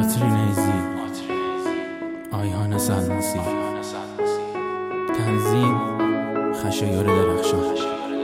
آتری نیزی، آیهان سلمسی، تنظیم خشایار درخشان.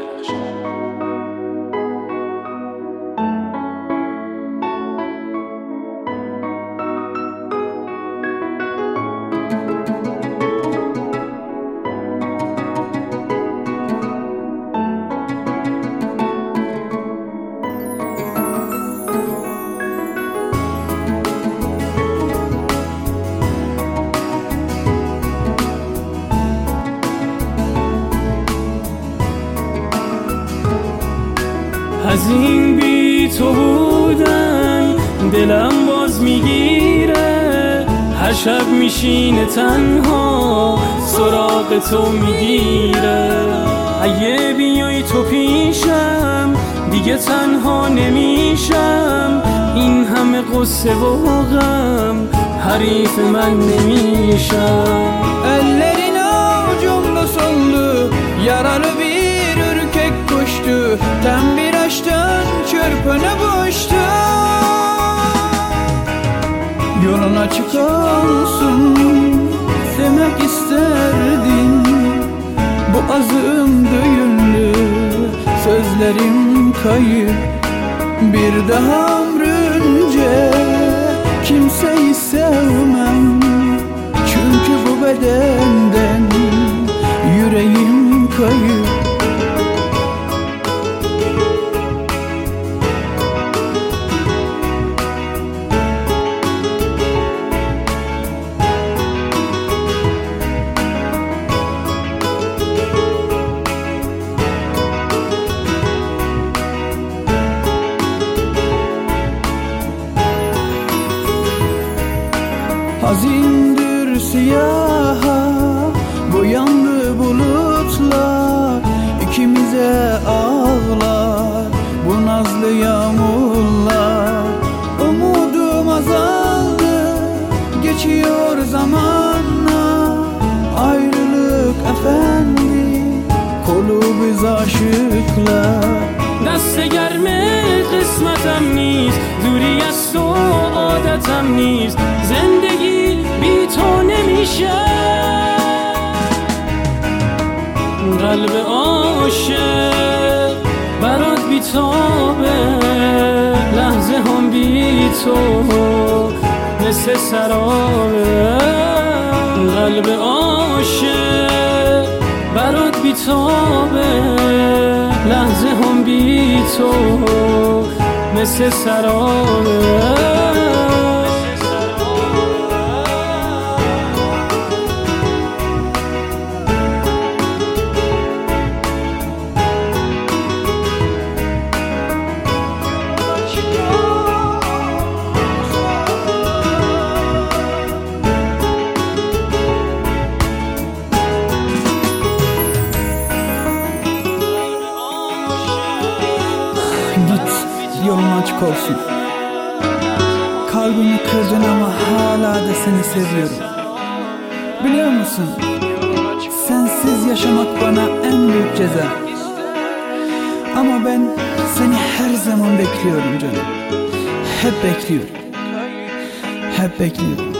از این بی تو بودن دلم باز میگیره، هر شب میشینه تنها سراغ تو میگیره. اگه بیای تو پیشم دیگه تنها نمیشم، این همه qısse و غم حریف من نمیشم. Ellerin avucumda soldu, yaralı bir ürkek koştu, tem bir aşktan çırpını boştu. Yolun açık olsun, sevmek isterdim. Bu azım düğünlü, sözlerim kayıp. Bir daha ömrünce kimseyi sevmem, çünkü bu bedenden yüreğim kayıp. Hazindir siyaha boyandı bulutlar, ikimize ağlar bu nazlı yağmurlar. Umudum azaldı, geçiyor zamanla, ayrılık efendi kolu biz aşıklar. دست گرم قسمتم نیست، دوری از تو عادتم نیست، زندگی بی تو نمیشه. قلب عاشق برات بیتابه، لحظه هم بی تو مثل سرابه. قلب عاشق برات بیتابه، لحظه هم بی تو مثل سرابه. Yolun açık olsun. Kalbimi kırdın ama hala da seni seviyorum. Biliyor musun? Sensiz yaşamak bana en büyük ceza. Ama ben seni her zaman bekliyorum canım. Hep bekliyorum. Hep bekliyorum.